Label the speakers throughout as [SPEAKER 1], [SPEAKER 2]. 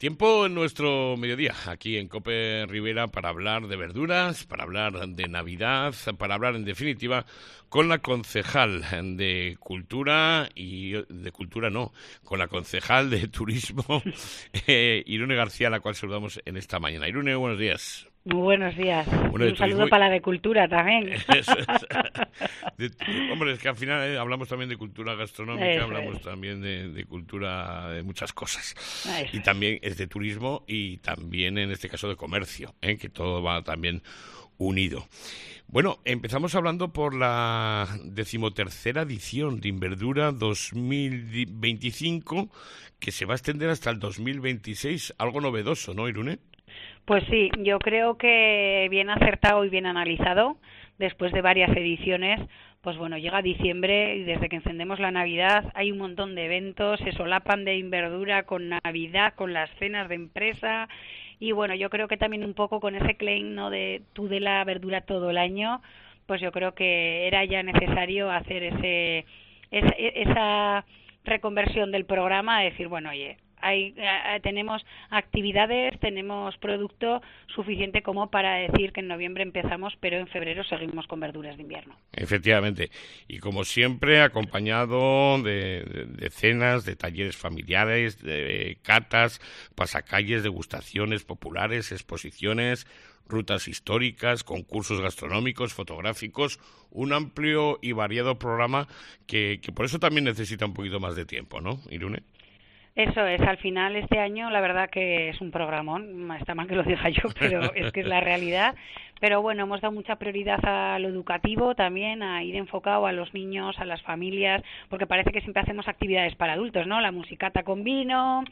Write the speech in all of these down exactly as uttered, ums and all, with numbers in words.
[SPEAKER 1] Tiempo en nuestro mediodía, aquí en COPE Rivera, para hablar de verduras, para hablar de Navidad, para hablar, en definitiva, con la concejal de Cultura, y de Cultura no, con la concejal de Turismo, eh, Irune García, a la cual saludamos en esta mañana. Irune, buenos días.
[SPEAKER 2] Muy buenos días.
[SPEAKER 1] Bueno,
[SPEAKER 2] y un saludo para la de Cultura también.
[SPEAKER 1] Eso es. De, hombre, es que al final eh, hablamos también de cultura gastronómica,
[SPEAKER 2] Eso
[SPEAKER 1] hablamos
[SPEAKER 2] es.
[SPEAKER 1] también de, de cultura, de muchas cosas.
[SPEAKER 2] Eso
[SPEAKER 1] Y
[SPEAKER 2] es.
[SPEAKER 1] también es de turismo y también, en este caso, de comercio, ¿eh? Que todo va también unido. Bueno, empezamos hablando por la decimotercera edición de Inverdura dos mil veinticinco, que se va a extender hasta el dos mil veintiséis. Algo novedoso, ¿no, Irune?
[SPEAKER 2] Pues sí, yo creo que bien acertado y bien analizado, después de varias ediciones. Pues bueno, llega diciembre y desde que encendemos la Navidad hay un montón de eventos, se solapan de Inverdura con Navidad, con las cenas de empresa. Y bueno, yo creo que también un poco con ese claim, ¿no?, de Tudela verdura todo el año, pues yo creo que era ya necesario hacer ese esa, esa reconversión del programa, a decir, bueno, oye, Hay, eh, tenemos actividades, tenemos producto suficiente como para decir que en noviembre empezamos, pero en febrero seguimos con verduras de invierno.
[SPEAKER 1] Efectivamente. Y como siempre, acompañado de, de, de cenas, de talleres familiares, de catas, pasacalles, degustaciones populares, exposiciones, rutas históricas, concursos gastronómicos, fotográficos, un amplio y variado programa que, que por eso también necesita un poquito más de tiempo, ¿no, Irune?
[SPEAKER 2] Eso es, al final este año la verdad que es un programón, está mal que lo diga yo, pero es que es la realidad. Pero bueno, hemos dado mucha prioridad a lo educativo también, a ir enfocado a los niños, a las familias, porque parece que siempre hacemos actividades para adultos, ¿no? La musicata con vino,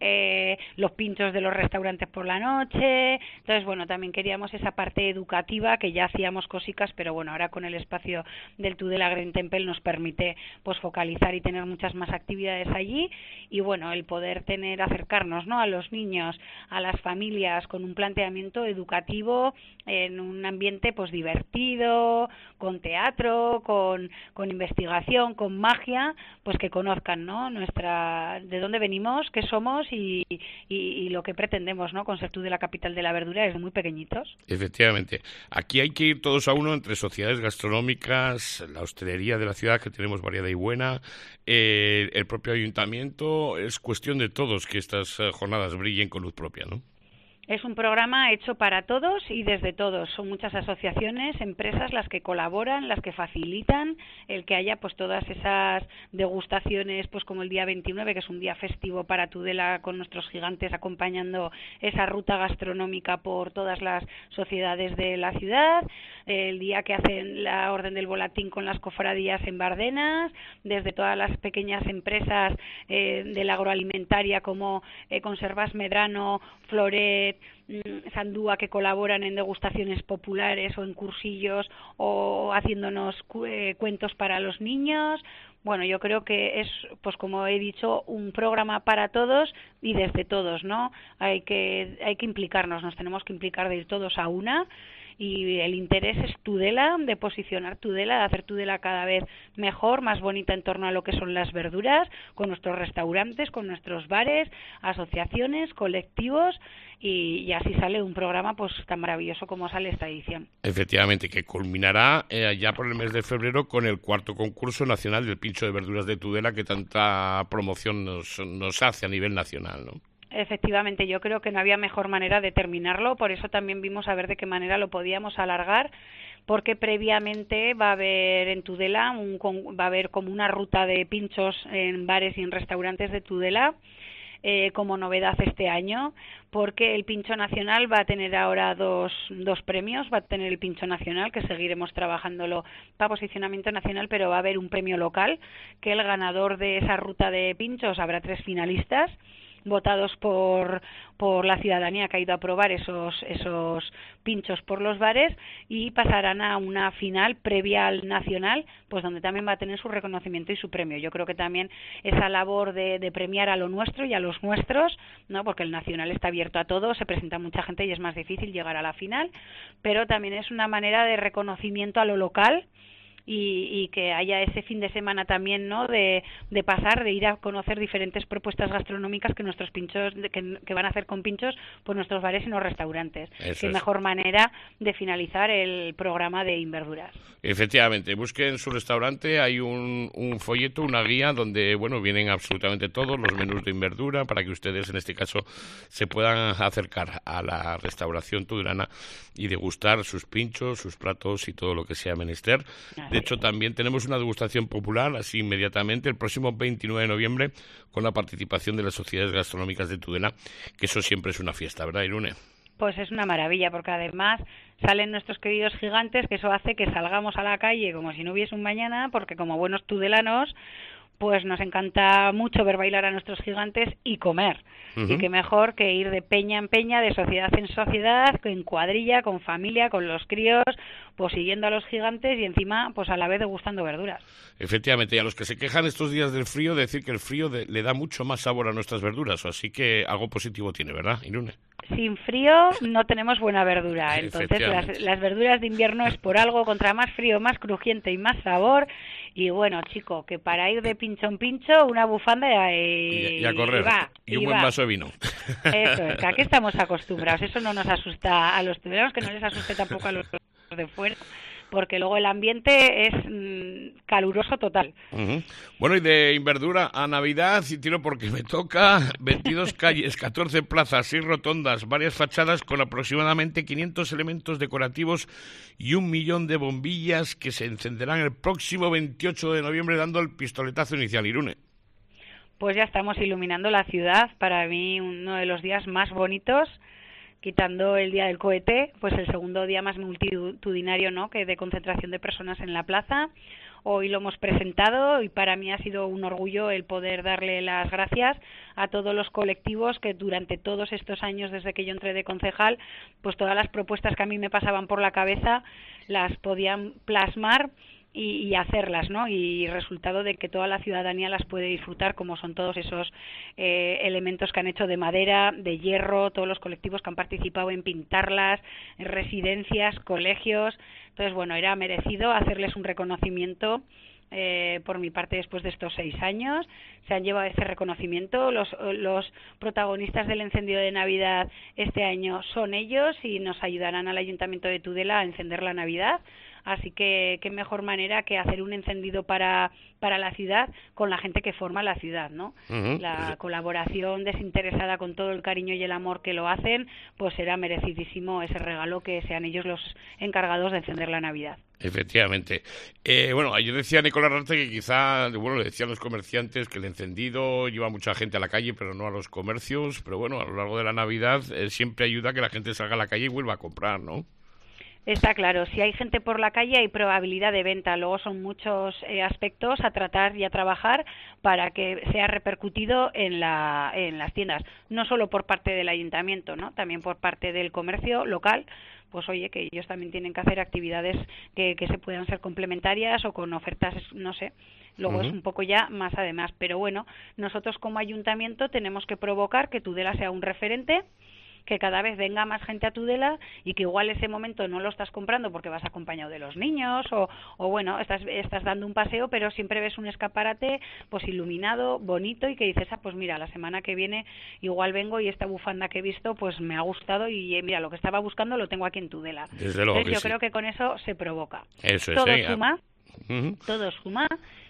[SPEAKER 2] eh, los pinchos de los restaurantes por la noche. Entonces, bueno, también queríamos esa parte educativa, que ya hacíamos cositas, pero bueno, ahora con el espacio del Tudela Green Temple nos permite pues focalizar y tener muchas más actividades allí. Y bueno, el poder tener, acercarnos, ¿no?, a los niños, a las familias, con un planteamiento educativo en un ambiente pues divertido, con teatro, con, con investigación, con magia, pues que conozcan, ¿no?, nuestra, de dónde venimos, qué somos y, y, y lo que pretendemos, ¿no?, con ser Tudela capital de la verdura desde muy pequeñitos.
[SPEAKER 1] Efectivamente. Aquí hay que ir todos a uno, entre sociedades gastronómicas, la hostelería de la ciudad, que tenemos variada y buena, eh, el propio ayuntamiento. Es cuestión de todos que estas eh, jornadas brillen con luz propia, ¿no?
[SPEAKER 2] Es un programa hecho para todos y desde todos. Son muchas asociaciones, empresas las que colaboran, las que facilitan el que haya pues todas esas degustaciones, pues como el día veintinueve, que es un día festivo para Tudela, con nuestros gigantes acompañando esa ruta gastronómica por todas las sociedades de la ciudad, el día que hacen la Orden del Volatín con las cofradías en Bardenas, desde todas las pequeñas empresas eh, de la agroalimentaria como eh, Conservas Medrano, Floret, Sandúa, que colaboran en degustaciones populares o en cursillos o haciéndonos cu eh, cuentos para los niños. Bueno, yo creo que es, pues como he dicho, un programa para todos y desde todos, ¿no? Hay que, hay que implicarnos, nos tenemos que implicar de ir todos a una. Y el interés es Tudela, de posicionar Tudela, de hacer Tudela cada vez mejor, más bonita en torno a lo que son las verduras, con nuestros restaurantes, con nuestros bares, asociaciones, colectivos, y, y así sale un programa pues tan maravilloso como sale esta edición.
[SPEAKER 1] Efectivamente, que culminará eh, ya por el mes de febrero con el cuarto concurso nacional del pincho de verduras de Tudela, que tanta promoción nos, nos hace a nivel nacional, ¿no?
[SPEAKER 2] Efectivamente, yo creo que no había mejor manera de terminarlo, por eso también vimos a ver de qué manera lo podíamos alargar, porque previamente va a haber en Tudela, un, va a haber como una ruta de pinchos en bares y en restaurantes de Tudela, eh, como novedad este año, porque el Pincho Nacional va a tener ahora dos, dos premios. Va a tener el Pincho Nacional, que seguiremos trabajándolo para posicionamiento nacional, pero va a haber un premio local, que el ganador de esa ruta de pinchos, habrá tres finalistas votados por por la ciudadanía que ha ido a probar esos esos pinchos por los bares, y pasarán a una final previa al nacional, pues donde también va a tener su reconocimiento y su premio. Yo creo que también esa labor de, de premiar a lo nuestro y a los nuestros, no, porque el nacional está abierto a todos, se presenta mucha gente y es más difícil llegar a la final, pero también es una manera de reconocimiento a lo local y, y que haya ese fin de semana también, ¿no? De, de pasar, de ir a conocer diferentes propuestas gastronómicas que nuestros pinchos, que, que van a hacer con pinchos, pues nuestros bares y los restaurantes.
[SPEAKER 1] Eso
[SPEAKER 2] Qué
[SPEAKER 1] es.
[SPEAKER 2] mejor manera de finalizar el programa de Inverduras.
[SPEAKER 1] Efectivamente, busquen su restaurante, hay un, un folleto, una guía donde, bueno, vienen absolutamente todos los menús de Inverdura para que ustedes, en este caso, se puedan acercar a la restauración tudelana y degustar sus pinchos, sus platos y todo lo que sea menester. De hecho, también tenemos una degustación popular, así inmediatamente, el próximo veintinueve de noviembre, con la participación de las sociedades gastronómicas de Tudela, que eso siempre es una fiesta, ¿verdad, Irune?
[SPEAKER 2] Pues es una maravilla, porque además salen nuestros queridos gigantes, que eso hace que salgamos a la calle como si no hubiese un mañana, porque como buenos tudelanos, pues nos encanta mucho ver bailar a nuestros gigantes y comer. Uh-huh. Y qué mejor que ir de peña en peña, de sociedad en sociedad, en cuadrilla, con familia, con los críos, pues siguiendo a los gigantes y encima, pues a la vez degustando verduras.
[SPEAKER 1] Efectivamente, y a los que se quejan estos días del frío, decir que el frío de, le da mucho más sabor a nuestras verduras, así que algo positivo tiene, ¿verdad, Irune?
[SPEAKER 2] Sin frío no tenemos buena verdura, entonces las, las verduras de invierno es por algo, contra más frío, más crujiente y más sabor, y bueno, chico, que para ir de pincho en pincho, una bufanda y,
[SPEAKER 1] y, a correr,
[SPEAKER 2] y, va,
[SPEAKER 1] y un
[SPEAKER 2] y
[SPEAKER 1] buen
[SPEAKER 2] va.
[SPEAKER 1] vaso de vino.
[SPEAKER 2] Eso es, que aquí estamos acostumbrados, eso no nos asusta a los tudelanos, que no les asuste tampoco a los de fuera, porque luego el ambiente es mmm, caluroso total.
[SPEAKER 1] Uh-huh. Bueno, y de Inverdura a Navidad, y tiro porque me toca, veintidós calles, catorce plazas, seis rotondas, varias fachadas con aproximadamente quinientos elementos decorativos y un millón de bombillas que se encenderán el próximo veintiocho de noviembre dando el pistoletazo inicial. Irune.
[SPEAKER 2] Pues ya estamos iluminando la ciudad, para mí uno de los días más bonitos, quitando el día del cohete, pues el segundo día más multitudinario, ¿no?, que de concentración de personas en la plaza. Hoy lo hemos presentado y para mí ha sido un orgullo el poder darle las gracias a todos los colectivos que durante todos estos años, desde que yo entré de concejal, pues todas las propuestas que a mí me pasaban por la cabeza las podían plasmar Y, y hacerlas, ¿no? Y resultado de que toda la ciudadanía las puede disfrutar, como son todos esos eh, elementos que han hecho de madera, de hierro, todos los colectivos que han participado en pintarlas, en residencias, colegios. Entonces, bueno, era merecido hacerles un reconocimiento. Eh, por mi parte, después de estos seis años, se han llevado ese reconocimiento. Los, los protagonistas del encendido de Navidad este año son ellos y nos ayudarán al Ayuntamiento de Tudela a encender la Navidad. Así que qué mejor manera que hacer un encendido para, para la ciudad con la gente que forma la ciudad, ¿no? Uh-huh. La colaboración desinteresada con todo el cariño y el amor que lo hacen, pues será merecidísimo ese regalo que sean ellos los encargados de encender la Navidad.
[SPEAKER 1] Efectivamente. Eh, bueno, ayer decía Nicolás Rarte que quizá, bueno, le decían los comerciantes que el encendido lleva mucha gente a la calle, pero no a los comercios, pero bueno, a lo largo de la Navidad eh, siempre ayuda a que la gente salga a la calle y vuelva a comprar, ¿no?
[SPEAKER 2] Está claro, si hay gente por la calle hay probabilidad de venta, luego son muchos eh, aspectos a tratar y a trabajar para que sea repercutido en, la, en las tiendas, no solo por parte del ayuntamiento, ¿no?, también por parte del comercio local, pues oye, que ellos también tienen que hacer actividades que, que se puedan ser complementarias o con ofertas, no sé, luego uh-huh. es un poco ya más además, pero bueno, nosotros como ayuntamiento tenemos que provocar que Tudela sea un referente, que cada vez venga más gente a Tudela y que igual ese momento no lo estás comprando porque vas acompañado de los niños o, o bueno, estás, estás dando un paseo, pero siempre ves un escaparate pues iluminado, bonito y que dices, ah, pues mira, la semana que viene igual vengo y esta bufanda que he visto pues me ha gustado y mira, lo que estaba buscando lo tengo aquí en Tudela.
[SPEAKER 1] Desde luego.
[SPEAKER 2] Entonces
[SPEAKER 1] que
[SPEAKER 2] yo
[SPEAKER 1] sí.
[SPEAKER 2] creo que con eso se provoca.
[SPEAKER 1] Eso es,
[SPEAKER 2] todo
[SPEAKER 1] eh,
[SPEAKER 2] suma,
[SPEAKER 1] uh-huh.
[SPEAKER 2] todo suma.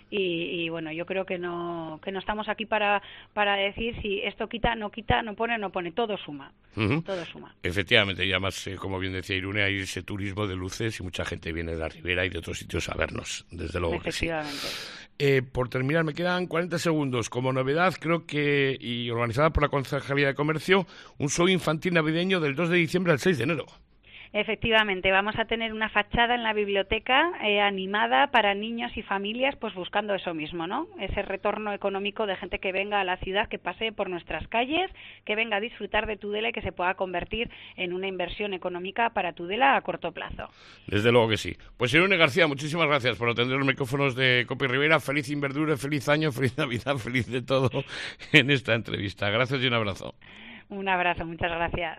[SPEAKER 2] Y, y bueno, yo creo que no que no estamos aquí para para decir si esto quita, no quita, no pone, no pone, todo suma, uh-huh. todo suma.
[SPEAKER 1] Efectivamente, y además, eh, como bien decía Irune, hay ese turismo de luces y mucha gente viene de la Ribera y de otros sitios a vernos, desde luego que sí. Eh, por terminar, me quedan cuarenta segundos. Como novedad, creo que, y organizada por la Concejalía de Comercio, un show infantil navideño del dos de diciembre al seis de enero.
[SPEAKER 2] Efectivamente, vamos a tener una fachada en la biblioteca eh, animada para niños y familias, pues buscando eso mismo, ¿no? Ese retorno económico de gente que venga a la ciudad, que pase por nuestras calles, que venga a disfrutar de Tudela y que se pueda convertir en una inversión económica para Tudela a corto plazo.
[SPEAKER 1] Desde luego que sí. Pues Irune García, muchísimas gracias por atender los micrófonos de Cope Rivera. Feliz Inverdura, feliz año, feliz Navidad, feliz de todo en esta entrevista. Gracias y un abrazo.
[SPEAKER 2] Un abrazo, muchas gracias.